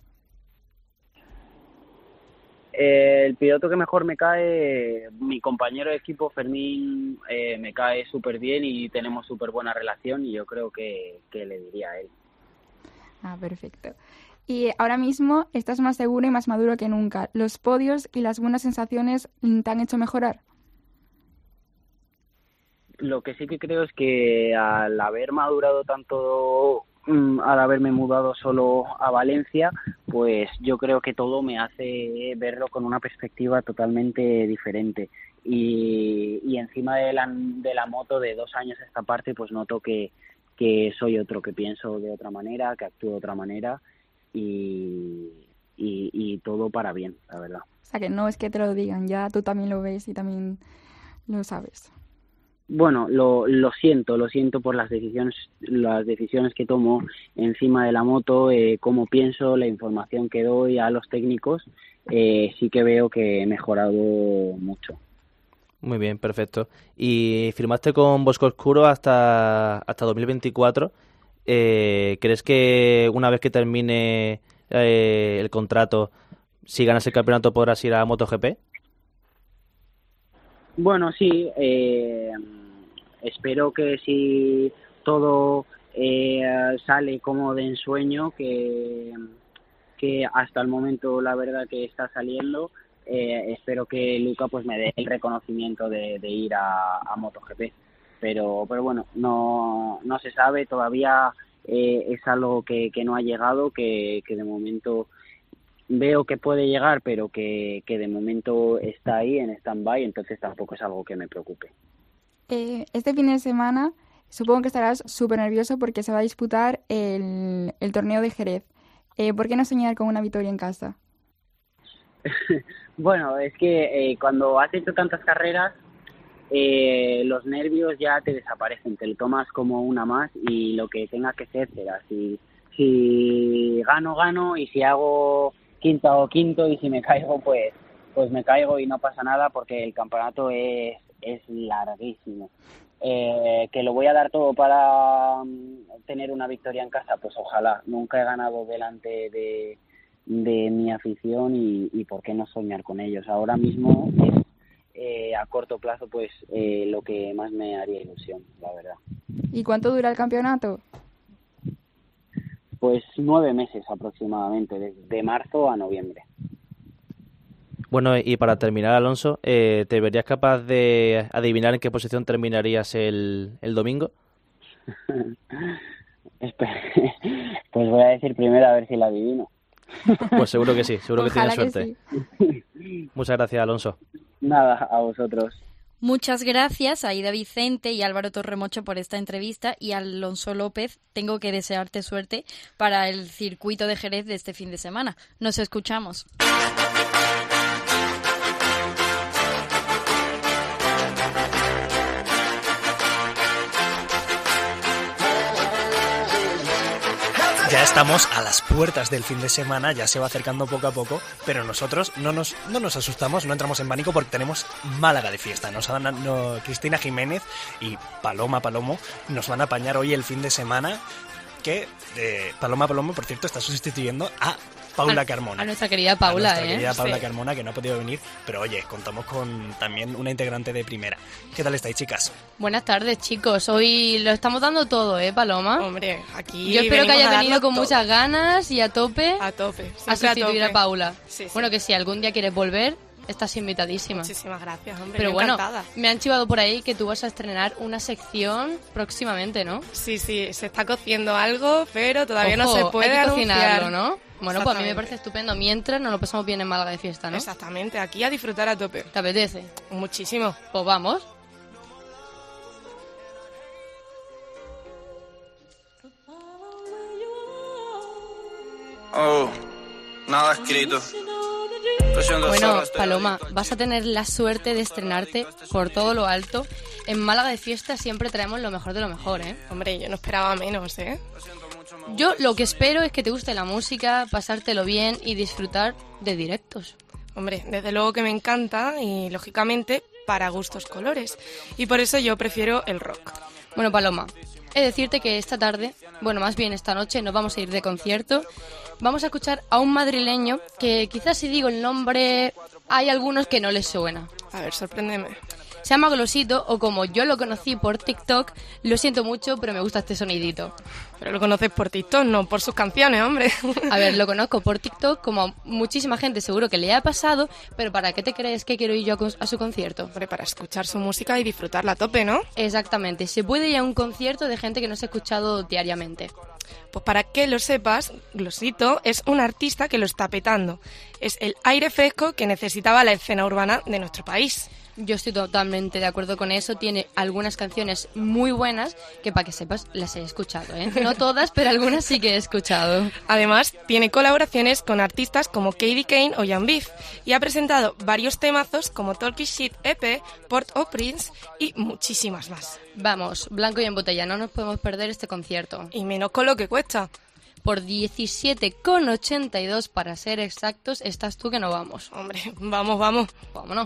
Eh, el piloto que mejor me cae, mi compañero de equipo Fermín, eh, me cae súper bien y tenemos súper buena relación, y yo creo que, que le diría a él.
Ah, perfecto. Y ahora mismo estás más seguro y más maduro que nunca. ¿Los podios y las buenas sensaciones te han hecho mejorar?
Lo que sí que creo es que al haber madurado tanto, al haberme mudado solo a Valencia, pues yo creo que todo me hace verlo con una perspectiva totalmente diferente, y, y encima de la, de la moto de dos años a esta parte pues noto que, que soy otro, que pienso de otra manera, que actúo de otra manera, y, y, y todo para bien, la verdad.
O sea, que no es que te lo digan, ya tú también lo ves y también lo sabes.
Bueno, lo, lo siento, lo siento por las decisiones, las decisiones que tomo encima de la moto, eh, cómo pienso, la información que doy a los técnicos, eh, sí que veo que he mejorado mucho.
Muy bien, perfecto. Y firmaste con Bosco Oscuro hasta, hasta dos mil veinticuatro. Eh, ¿Crees que una vez que termine eh, el contrato, si ganas el campeonato, podrás ir a MotoGP?
Bueno, sí, eh, espero que si todo eh, sale como de ensueño, que, que hasta el momento la verdad que está saliendo, eh, espero que Luca pues me dé el reconocimiento de, de ir a, a MotoGP. Pero, pero bueno, no, no se sabe, todavía eh, es algo que, que no ha llegado, que, que de momento veo que puede llegar, pero que, que de momento está ahí en stand-by, entonces tampoco es algo que me preocupe.
Eh, este fin de semana supongo que estarás súper nervioso porque se va a disputar el, el torneo de Jerez. Eh, ¿Por qué no soñar con una victoria en casa?
Bueno, es que eh, cuando has hecho tantas carreras, eh, los nervios ya te desaparecen, te lo tomas como una más, y lo que tenga que ser será. Si, si gano, gano, y si hago quinta o quinto, y si me caigo, pues pues me caigo y no pasa nada, porque el campeonato es, es larguísimo. Eh, que lo voy a dar todo para um, tener una victoria en casa, pues ojalá. Nunca he ganado delante de, de mi afición, y, y por qué no soñar con ellos. Ahora mismo es eh, a corto plazo pues eh, lo que más me haría ilusión, la verdad.
¿Y cuánto dura el campeonato?
Pues nueve meses aproximadamente, desde marzo a noviembre.
Bueno, y para terminar, Alonso, eh, ¿te verías capaz de adivinar en qué posición terminarías el, el domingo?
Pues voy a decir primero a ver si la adivino.
Pues seguro que sí, seguro que
Ojalá
tienes
que
suerte.
sí.
Muchas gracias, Alonso.
Nada, a vosotros.
Muchas gracias a Aida Vicente y Álvaro Torremocho por esta entrevista, y a Alonso López tengo que desearte suerte para el circuito de Jerez de este fin de semana. Nos escuchamos.
Ya estamos a las puertas del fin de semana, ya se va acercando poco a poco, pero nosotros no nos, no nos asustamos, no entramos en pánico porque tenemos Málaga de fiesta. Nos van a, no, Cristina Jiménez y Paloma Palomo nos van a apañar hoy el fin de semana, que eh, Paloma Palomo, por cierto, está sustituyendo a Paula
a,
Carmona.
A nuestra querida Paula,
a nuestra
¿eh?
querida Paula
sí.
Carmona, que no ha podido venir, pero oye, contamos con también una integrante de primera. ¿Qué tal estáis, chicas?
Buenas tardes, chicos. Hoy lo estamos dando todo, ¿eh, Paloma?
Hombre, aquí
yo espero que hayas venido con
todo.
muchas ganas y a tope
a tope
a sustituir a, a Paula.
Sí, sí.
Bueno, que si algún día quieres volver, estás invitadísima.
Muchísimas gracias, hombre.
Pero bueno,
encantada.
me han chivado por ahí que tú vas a estrenar una sección próximamente, ¿no?
Sí, sí, se está cociendo algo, pero todavía
Ojo,
no se puede
hay que
anunciar.
cocinarlo, ¿no? Bueno, pues a mí me parece estupendo. Mientras nos lo pasamos bien en Málaga de fiesta, ¿no?
Exactamente, aquí a disfrutar a tope.
¿Te apetece?
Muchísimo.
Pues vamos.
Oh, nada escrito.
Bueno, Paloma, vas a tener la suerte de estrenarte por todo lo alto. En Málaga de fiesta siempre traemos lo mejor de lo mejor, ¿eh?
Hombre, yo no esperaba menos, ¿eh?
Yo lo que espero es que te guste la música, pasártelo bien y disfrutar de directos.
Hombre, desde luego que me encanta y, lógicamente, para gustos colores. Y por eso yo prefiero el rock.
Bueno, Paloma, he de decirte que esta tarde, bueno, más bien esta noche, nos vamos a ir de concierto. Vamos a escuchar a un madrileño que quizás si digo el nombre hay algunos que no les suena.
A ver, sorpréndeme.
Se llama Glosito, o como yo lo conocí por TikTok, lo siento mucho, pero me gusta este sonidito.
Pero lo conoces por TikTok, no por sus canciones, hombre.
A ver, lo conozco por TikTok, como a muchísima gente seguro que le ha pasado, pero ¿para qué te crees que quiero ir yo a su concierto?
Hombre, para escuchar su música y disfrutarla a tope, ¿no?
Exactamente, se puede ir a un concierto de gente que no se ha escuchado diariamente.
Pues para que lo sepas, Glosito es un artista que lo está petando. Es el aire fresco que necesitaba la escena urbana de nuestro país.
Yo estoy totalmente de acuerdo con eso. Tiene algunas canciones muy buenas que, para que sepas, las he escuchado, ¿eh? No todas, pero algunas sí que he escuchado.
Además, tiene colaboraciones con artistas como Katie Kane o Jan Beef y ha presentado varios temazos como Talkie Shit E P, Port of Prince y muchísimas más.
Vamos, blanco y en botella, no nos podemos perder este concierto.
Y menos con lo que cuesta.
Por diecisiete con ochenta y dos para ser exactos, estás tú que no vamos.
Hombre, vamos, vamos.
Vámonos.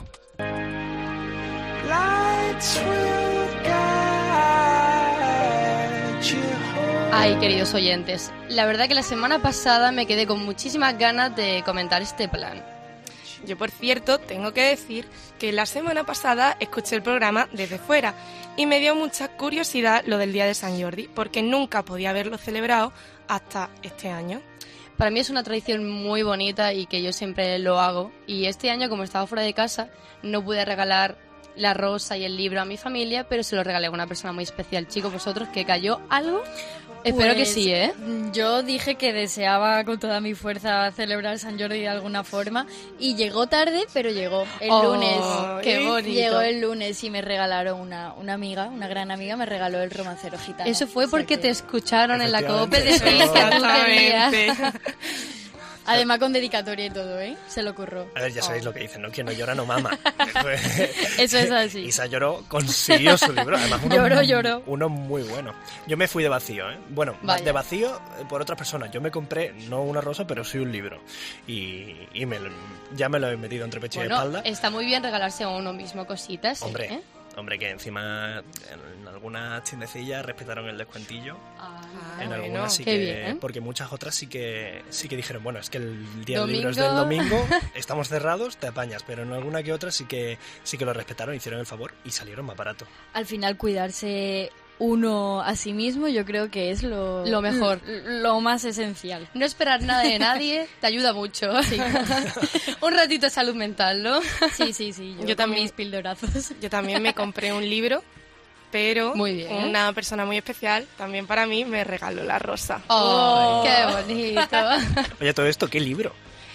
Ay, queridos oyentes, la verdad que la semana pasada me quedé con muchísimas ganas de comentar este plan.
Yo, por cierto, tengo que decir que la semana pasada escuché el programa desde fuera y me dio mucha curiosidad lo del Día de San Jordi, porque nunca podía haberlo celebrado hasta este año.
Para mí es una tradición muy bonita y que yo siempre lo hago. Y este año, como estaba fuera de casa, no pude regalar la rosa y el libro a mi familia, pero se lo regalé a una persona muy especial. Chicos, ¿vosotros que cayó algo? Espero
Pues,
que sí, ¿eh?
Yo dije que deseaba con toda mi fuerza celebrar San Jordi de alguna forma y llegó tarde, pero llegó el
Oh,
lunes.
qué bonito.
Llegó el lunes y me regalaron una, una amiga, una gran amiga, me regaló el romancero gitano.
Eso fue
O sea
porque
que-
te escucharon en la COPE de
Efectivamente.
que tú querías.
Exactamente.
Además con dedicatoria y todo, ¿eh? Se lo ocurrió.
A ver, ya sabéis lo que dicen, ¿no? Quien no llora no mama.
Eso es así.
Isa lloró, consiguió su libro. Además, uno,
Lloró, lloró.
Uno muy bueno. Yo me fui de vacío, ¿eh? Bueno,
Vaya.
de vacío eh, por otras personas. Yo me compré, no una rosa, pero sí un libro. Y, y me lo- ya me lo he metido entre pecho y
Bueno,
espalda.
está muy bien regalarse a uno mismo cositas, sí,
Hombre,
¿eh?
hombre, que encima en algunas tiendecillas respetaron el descuentillo.
Ah,
En
bueno,
algunas sí
qué
que,
bien.
porque muchas otras sí que sí que dijeron, bueno, es que el día del
Domingo.
libro es del domingo, estamos cerrados, te apañas, pero en alguna que otra sí que sí que lo respetaron, hicieron el favor y salieron más barato.
Al final cuidarse uno a sí mismo, yo creo que es lo,
Lo mejor.
Lo, lo más esencial.
No esperar nada de nadie te ayuda mucho.
Sí.
Un ratito de salud mental, ¿no?
Sí, sí, sí. Yo,
Yo también.
mis pildorazos.
Yo también me compré un libro, pero
Muy bien.
una persona muy especial también para mí me regaló la rosa.
¡Oh, qué bonito!
Oye, todo esto, ¿qué libro?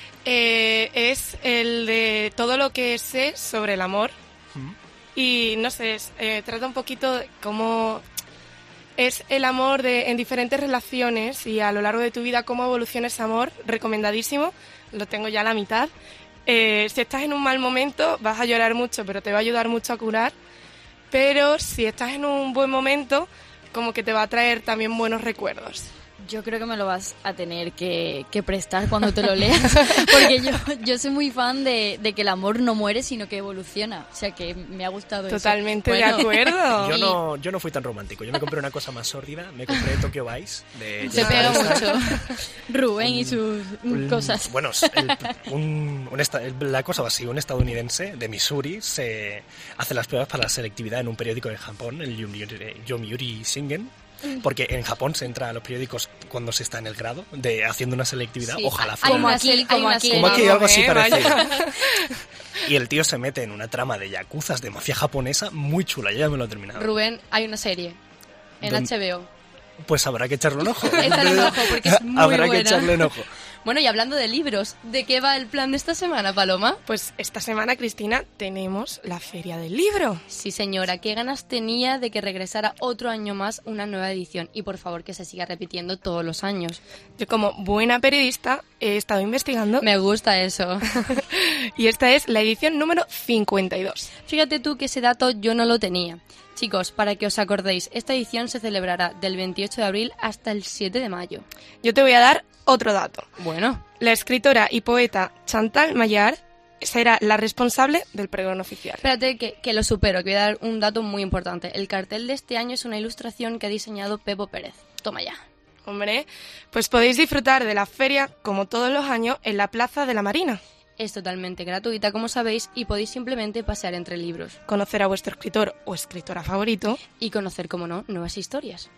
Eh, es el de todo lo que sé sobre el amor.
¿Mm?
Y no sé, es, eh, trata un poquito de cómo es el amor de, en diferentes relaciones y a lo largo de tu vida cómo evoluciona ese amor. Recomendadísimo, lo tengo ya a la mitad. Eh, si estás en un mal momento vas a llorar mucho, pero te va a ayudar mucho a curar. Pero si estás en un buen momento, como que te va a traer también buenos recuerdos.
Yo creo que me lo vas a tener que, que prestar cuando te lo leas, porque yo, yo soy muy fan de, de que el amor no muere, sino que evoluciona. O sea, que me ha gustado
Totalmente
eso.
de acuerdo.
Yo no, yo no fui tan romántico. Yo me compré una cosa más sórdida. Me compré Tokyo Vice. De
Se pega mucho. Rubén y sus
un-
cosas.
Bueno, el- un- un esta- el- la cosa va así. Un estadounidense de Missouri se hace las pruebas para la selectividad en un periódico de Japón, el Yomiuri, Yomiuri Shimbun. Porque en Japón se entra a los periódicos cuando se está en el grado de haciendo una selectividad.
Sí,
Ojalá
hay
fuera.
Como
una
aquí,
serie- hay
como
una
aquí.
serie.
Como aquí, algo así
Eh,
parecido.
vaya.
Y el tío se mete en una trama de yakuzas de mafia japonesa muy chula. Yo ya me lo he terminado.
Rubén, hay una serie en
Don-
H B O.
Pues habrá que echarle un ojo.
Échale un ojo porque es muy
Habrá
buena.
que echarle un ojo.
Bueno, y hablando de libros, ¿de qué va el plan de esta semana, Paloma?
Pues esta semana, Cristina, tenemos la Feria del Libro.
Sí, señora, qué ganas tenía de que regresara otro año más una nueva edición y por favor que se siga repitiendo todos los años.
Yo como buena periodista he estado investigando
Me gusta eso.
y esta es la edición número cincuenta y dos.
Fíjate tú que ese dato yo no lo tenía. Chicos, para que os acordéis, esta edición se celebrará del veintiocho de abril hasta el siete de mayo.
Yo te voy a dar otro dato.
Bueno,
La escritora y poeta Chantal Maillard será la responsable del pregón oficial.
espérate que, que lo supero, que voy a dar un dato muy importante. El cartel de este año es una ilustración que ha diseñado Pepo Pérez. Toma ya.
Hombre, pues podéis disfrutar de la feria, como todos los años, en la Plaza de la Marina.
Es totalmente gratuita, como sabéis, y podéis simplemente pasear entre libros
Conocer a vuestro escritor o escritora favorito.
y conocer, como no, nuevas historias.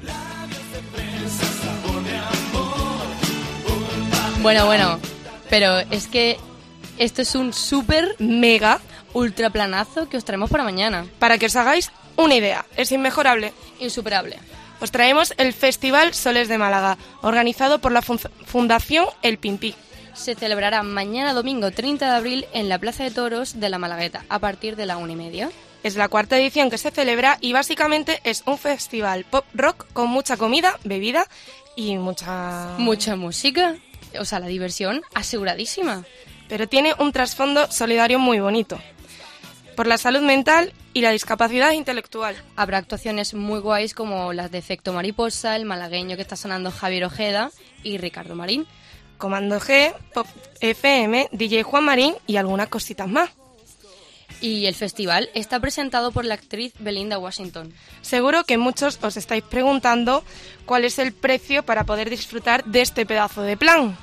Bueno, bueno, pero es que esto es un súper
Mega,
ultra planazo que os traemos para mañana.
para que os hagáis una idea. Es inmejorable.
Insuperable.
Os traemos el Festival Soles de Málaga, organizado por la fun- Fundación El Pimpí.
Se celebrará mañana domingo treinta de abril en la Plaza de Toros de la Malagueta a partir de la una y media.
Es la cuarta edición que se celebra y básicamente es un festival pop rock con mucha comida, bebida y mucha...
Mucha música, o sea, la diversión aseguradísima.
Pero tiene un trasfondo solidario muy bonito. Por la salud mental y la discapacidad intelectual.
Habrá actuaciones muy guays como las de Efecto Mariposa, el malagueño que está sonando Javier Ojeda y Ricardo Marín.
Comando G, Pop F M, D J Juan Marín y algunas cositas más.
Y el festival está presentado por la actriz Belinda Washington.
Seguro que muchos os estáis preguntando cuál es el precio para poder disfrutar de este pedazo de plan.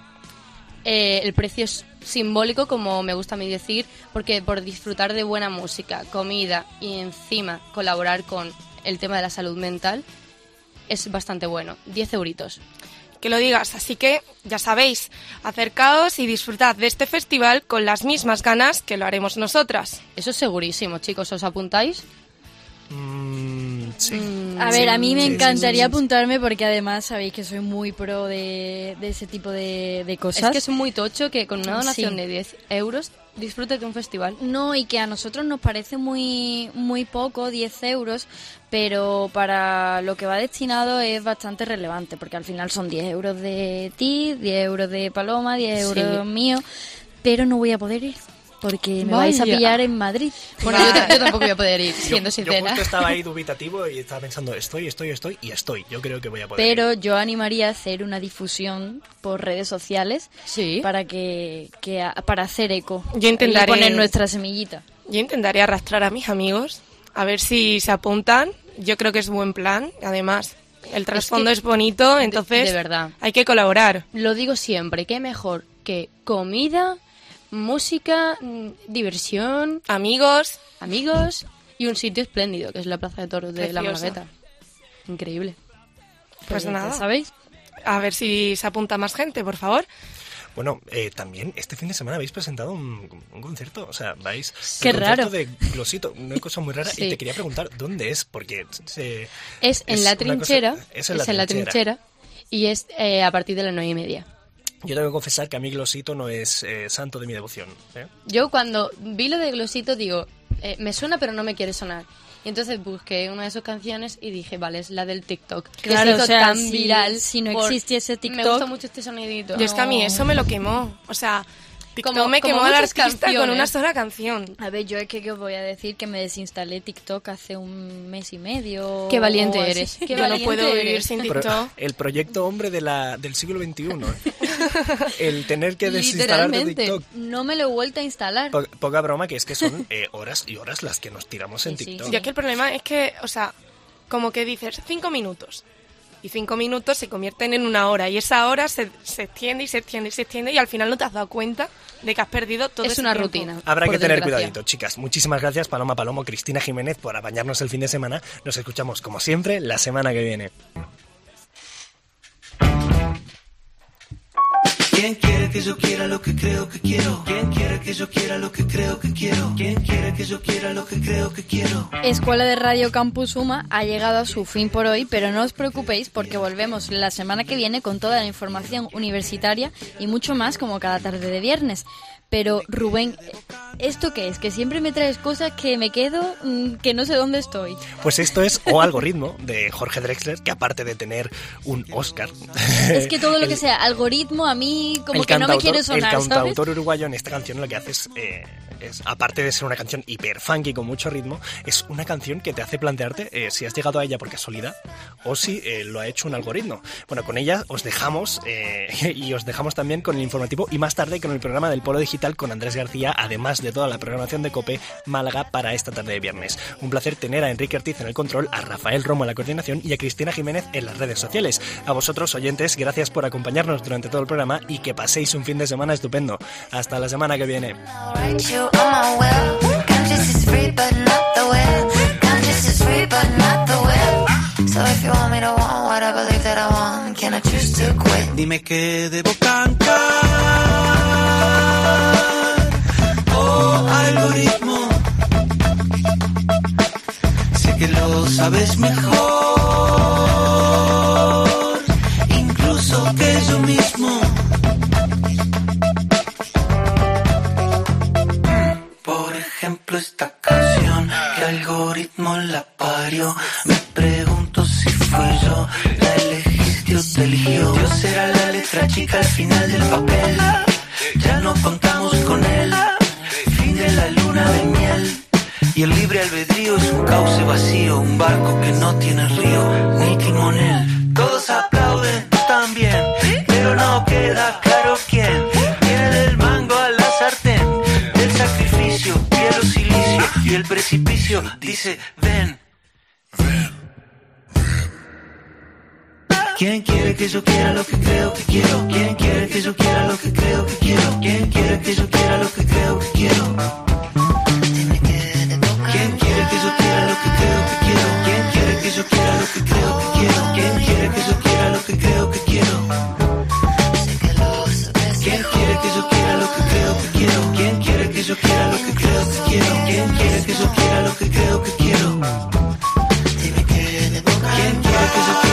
Eh, el precio es simbólico, como me gusta a mí decir, porque por disfrutar de buena música, comida y encima colaborar con el tema de la salud mental es bastante bueno. diez euritos.
Que lo digas, así que ya sabéis, acercaos y disfrutad de este festival con las mismas ganas que lo haremos nosotras.
Eso es segurísimo, chicos. ¿Os apuntáis?
Mm, sí.
Mm,
A ver, a mí me
Sí, sí,
encantaría
sí, sí.
apuntarme porque además sabéis que soy muy pro de, de ese tipo de, de cosas.
Es que es muy tocho que con una donación
Sí.
de diez euros disfrutes de un festival.
No, y que a nosotros nos parece muy muy poco, diez euros, pero para lo que va destinado es bastante relevante, porque al final son diez euros de ti, diez euros de Paloma, diez euros
Sí.
mío, pero no voy a poder ir, porque me vais a
Vaya.
pillar en Madrid.
Bueno, yo, ta- yo tampoco voy a poder ir, siendo
Yo, yo
sincera.
justo estaba ahí dubitativo y estaba pensando, estoy, estoy, estoy y estoy. Yo creo que voy a poder.
Pero yo animaría a hacer una difusión por redes sociales
Sí.
para que, que a- para hacer eco
Yo intentaré-
y poner nuestra semillita.
Yo intentaré arrastrar a mis amigos, a ver si se apuntan. Yo creo que es buen plan, además el trasfondo es,
que-
bonito, entonces
de verdad.
hay que colaborar.
Lo digo siempre, qué mejor que comida, música, mm, diversión,
Amigos,
amigos Y un sitio espléndido, que es la Plaza de Toros de La
Preciosa.
Malagueta. Increíble.
Pues
ya
nada.
¿Sabéis?
A ver si se apunta más gente, por favor.
Bueno, eh, también este fin de semana habéis presentado un, un concierto, o sea, vais...
Qué
el concierto
raro.
de Glosito, una cosa muy rara,
Sí.
y te quería preguntar, ¿dónde es? Porque se,
Es en la
una
trinchera.
cosa- es en la trinchera.
trinchera. Y es eh, a partir de las nueve y media.
Yo tengo que confesar que a mí Glosito no es eh, santo de mi devoción. ¿eh?
Yo cuando vi lo de Glosito digo, eh, me suena pero no me quiere sonar. Y entonces busqué una de sus canciones y dije, vale, es la del TikTok. Que
Claro,
se hizo
o sea,
tan
si-
viral.
si no
por-
existiese
Me
TikTok-
gusta mucho este sonidito.
Yo es que a mí eso me lo quemó. O sea, TikTok
Como-
me
como
quemó al
muchas
artista con
canciones.
una sola canción.
A ver, yo es que, que os voy a decir que me desinstalé TikTok hace un mes y medio.
Qué valiente
o así.
eres.
Qué
Yo no
valiente
puedo vivir
eres.
sin
Pero
TikTok.
el proyecto hombre de la, del siglo veintiuno, ¿eh? El tener que desinstalar de
Literalmente,
TikTok.
no me lo he vuelto a instalar.
Po- poca broma, que es que son eh, horas y horas las que nos tiramos en
Sí, sí,
TikTok.
Yo es que el problema es que, o sea, como que dices cinco minutos. Y cinco minutos se convierten en una hora. Y esa hora se, se extiende y se extiende y se extiende. Y al final no te has dado cuenta de que has perdido todo
Es
ese
una
tiempo.
rutina.
Habrá
por
que tener
desgracia.
cuidadito, chicas. Muchísimas gracias, Paloma Palomo, Cristina Jiménez, por apañarnos el fin de semana. Nos escuchamos, como siempre, la semana que viene.
¿Quién quiere que yo quiera lo que creo que quiero? ¿Quién quiere que yo quiera lo que creo que quiero? ¿Quién quiere que yo quiera lo que creo que quiero?
Escuela de Radio Campus Suma ha llegado a su fin por hoy, pero no os preocupéis porque volvemos la semana que viene con toda la información universitaria y mucho más como cada tarde de viernes. Pero Rubén, ¿esto qué es? Que siempre me traes cosas que me quedo, mm, que no sé dónde estoy.
Pues esto es O Algoritmo, de Jorge Drexler, que aparte de tener un Oscar...
Es que todo lo
el-
que sea algoritmo a mí como
el
que no me
cantautor-
quiere sonar,
El
¿sabes?
cantautor uruguayo en esta canción lo que hace es, eh, es, aparte de ser una canción hiper funky con mucho ritmo, es una canción que te hace plantearte eh, si has llegado a ella por casualidad o si eh, lo ha hecho un algoritmo. Bueno, con ella os dejamos eh, y os dejamos también con el informativo y más tarde con el programa del Polo Digital con Andrés García, además de toda la programación de COPE Málaga para esta tarde de viernes. Un placer tener a Enrique Ortiz en el control, a Rafael Romo en la coordinación y a Cristina Jiménez en las redes sociales. A vosotros, oyentes, gracias por acompañarnos durante todo el programa y que paséis un fin de semana estupendo. Hasta la semana que viene.
Write you on my will. Conscious is free, but not the will. Conscious is free, but not the will. So if you want me to want what I believe that I want, can I choose to quit?
Dime que debo cantar. Oh, algoritmo. Sé que lo sabes mejor, incluso que yo mismo. Por ejemplo, esta canción, ¿qué algoritmo la parió? Me pregunto si fue yo, la elegiste o te eligió. Dios será la letra chica al final del papel. Ya no contamos con él. Fin de la luna de miel. Y el libre albedrío es un cauce vacío, un barco que no tiene río ni timonel. Todos aplauden también, pero no queda claro quién tiene del mango a la sartén. Del sacrificio, hielo, silicio y el precipicio dice ven. ¿Quién quiere que yo quiera lo que creo que quiero? ¿Quién quiere que yo quiera lo que creo que quiero? ¿Quién quiere que yo quiera lo que creo que quiero? ¿Quién quiere que yo quiera lo que creo que quiero? ¿Quién quiere que yo quiera lo que creo que quiero? ¿Quién quiere que yo quiera lo que creo que quiero? ¿Quién quiere que yo quiera lo que creo que quiero? ¿Quién quiere que yo quiera lo que creo que quiero? ¿Quién quiere que yo quiera lo que creo que quiero? ¿Quién quiere que yo quiera